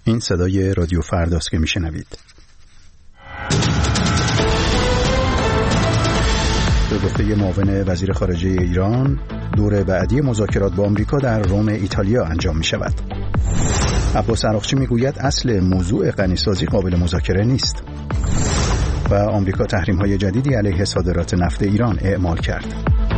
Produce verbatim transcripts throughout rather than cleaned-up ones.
این صدای رادیو فرداست که میشنوید. به گفته معاون وزیر خارجه ایران، دور بعدی مذاکرات با آمریکا در روم ایتالیا انجام می شود. عباس عراقچی می گوید اصل موضوع غنیسازی قابل مذاکره نیست. و آمریکا تحریم‌های جدیدی علیه صادرات نفت ایران اعمال کرد.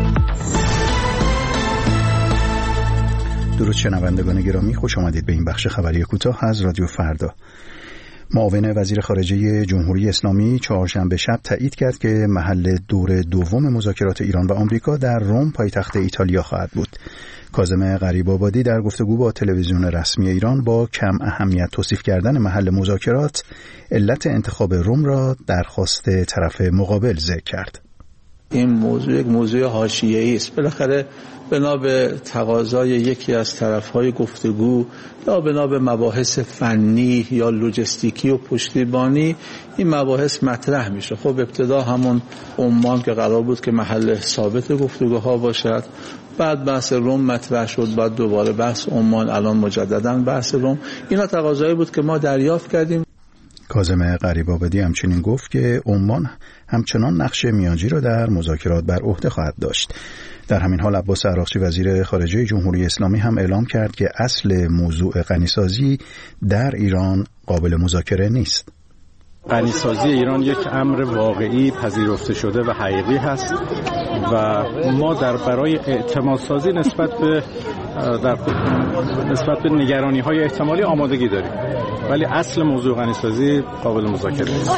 درود شنوندگان گرامی، خوش آمدید به این بخش خبری کوتاه از رادیو فردا. معاون وزیر خارجه جمهوری اسلامی چهارشنبه شب تایید کرد که محل دور دوم مذاکرات ایران و آمریکا در روم پایتخت ایتالیا خواهد بود. کاظم غریب‌آبادی در گفتگو با تلویزیون رسمی ایران با کم اهمیت توصیف کردن محل مذاکرات، علت انتخاب روم را درخواست طرف مقابل ذکر کرد. این موضوع یک موضوع حاشیه‌ای است. بالاخره بنا به تقاضای یکی از طرف‌های گفتگو یا بنا به مباحث فنی یا لوجستیکی و پشتیبانی این مباحث مطرح میشه. خب ابتدا همون عمان که قرار بود که محل ثابت گفتگوها باشد، بعد بحث روم مطرح شد، بعد دوباره بحث عمان، الان مجددا بحث روم. اینا تقاضایی بود که ما دریافت کردیم. کاظم غریب‌آبادی همچنین گفت که عمان همچنان نقش میانجی را در مذاکرات بر عهده خواهد داشت. در همین حال عباس عراقچی وزیر خارجه جمهوری اسلامی هم اعلام کرد که اصل موضوع غنیسازی در ایران قابل مذاکره نیست. غنیسازی ایران یک امر واقعی پذیرفته شده و حقیقی هست و ما در برای اعتمادسازی نسبت به در نسبت به نگرانی‌های احتمالی آمادگی داریم، ولی اصل موضوع غنیسازی قابل مذاکره نیست.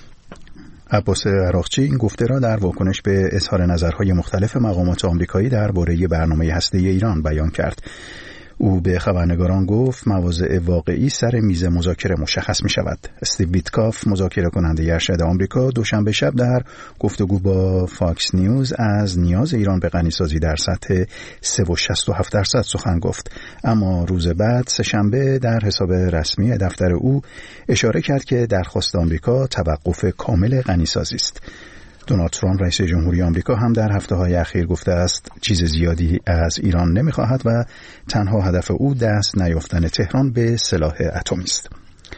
عباس عراقچی این گفته را در واکنش به اظهار نظرهای مختلف مقامات آمریکایی درباره برنامه هسته‌ای ایران بیان کرد. او به خبرنگاران گفت مواضع واقعی سر میز مذاکره مشخص می شود. استیو ویتکاف، مذاکره کننده ارشد آمریکا، دوشنبه شب در گفتگو با فاکس نیوز از نیاز ایران به غنیسازی در سطح سه و شصت و هفت درصد سخن گفت. اما روز بعد سه‌شنبه در حساب رسمی دفتر او اشاره کرد که درخواست آمریکا توقف کامل غنیسازی است. دونالد ترامپ رئیس جمهوری آمریکا هم در هفته‌های اخیر گفته است چیز زیادی از ایران نمی‌خواهد و تنها هدف او دست نیافتن تهران به سلاح اتمی است.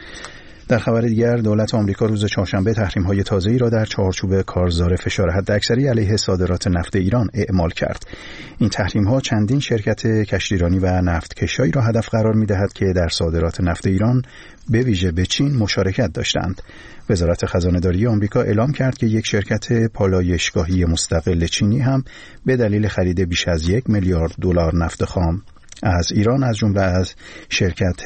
در خبر دیگر، دولت آمریکا روز چهارشنبه تحریم‌های تازه‌ای را در چارچوب کارزار فشار حداکثری علیه صادرات نفت ایران اعمال کرد. این تحریم‌ها چندین شرکت کشتیرانی و نفتکشایی را هدف قرار می‌دهد که در صادرات نفت ایران به ویژه به چین مشارکت داشتند. وزارت خزانه‌داری آمریکا اعلام کرد که یک شرکت پالایشگاهی مستقل چینی هم به دلیل خرید بیش از یک میلیارد دلار نفت خام از ایران، از جمله از شرکت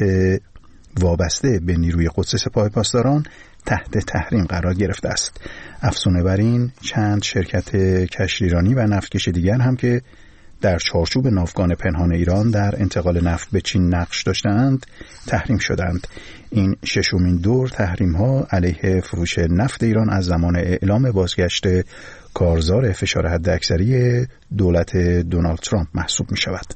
وابسته به نیروی قدس سپاه پاسداران، تحت تحریم قرار گرفته است. افزون بر این، چند شرکت کشتیرانی و نفتکش دیگر هم که در چارچوب ناوگان پنهان ایران در انتقال نفت به چین نقش داشتند تحریم شدند. این ششمین دور تحریم ها علیه فروش نفت ایران از زمان اعلام بازگشت کارزار فشار حداکثری دولت دونالد ترامپ محسوب می شود.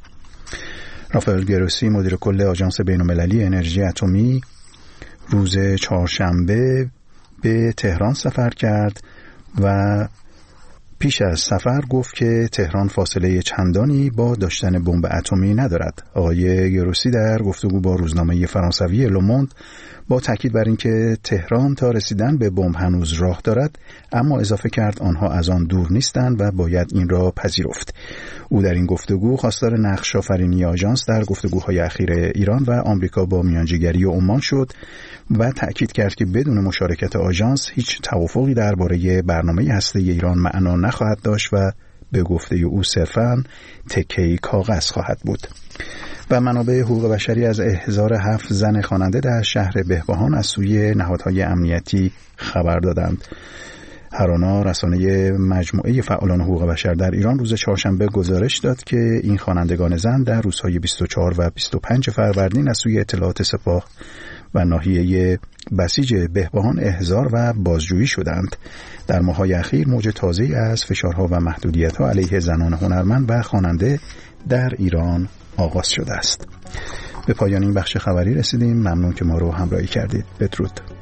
رافائل گروسی، مدیر کل آژانس بین‌المللی انرژی اتمی، روز چهارشنبه به تهران سفر کرد و پیش از سفر گفت که تهران فاصله چندانی با داشتن بمب اتمی ندارد. آقای گروسی در گفتگو با روزنامه فرانسوی لوموند با تاکید بر اینکه تهران تا رسیدن به بمب هنوز راه دارد، اما اضافه کرد آنها از آن دور نیستند و باید این را پذیرفت. او در این گفتگو خواستار نقش آفرینی آژانس در گفتگوهای اخیر ایران و آمریکا با میانجیگری عمان شد و تأکید کرد که بدون مشارکت آژانس هیچ توافقی درباره برنامه هسته‌ای ایران معنا نخواهد داشت و به گفته او صرفاً تکه‌ای کاغذ خواهد بود. و منابع حقوق بشری از احضار هفت زن خواننده در شهر بهبهان از سوی نهادهای امنیتی خبر دادند. هرانا، رسانه مجموعه فعالان حقوق بشر در ایران، روز چهارشنبه گزارش داد که این خوانندگان زن در روزهای بیست و چهار و بیست و پنج فروردین از سوی اطلاعات سپاه و ناحیه بسیج بهبهان احضار و بازجویی شدند. در ماه‌های اخیر موج تازه‌ای از فشارها و محدودیت‌ها علیه زنان هنرمند و خواننده در ایران آغاز شده است. به پایان این بخش خبری رسیدیم. ممنون که ما رو همراهی کردید. بدرود.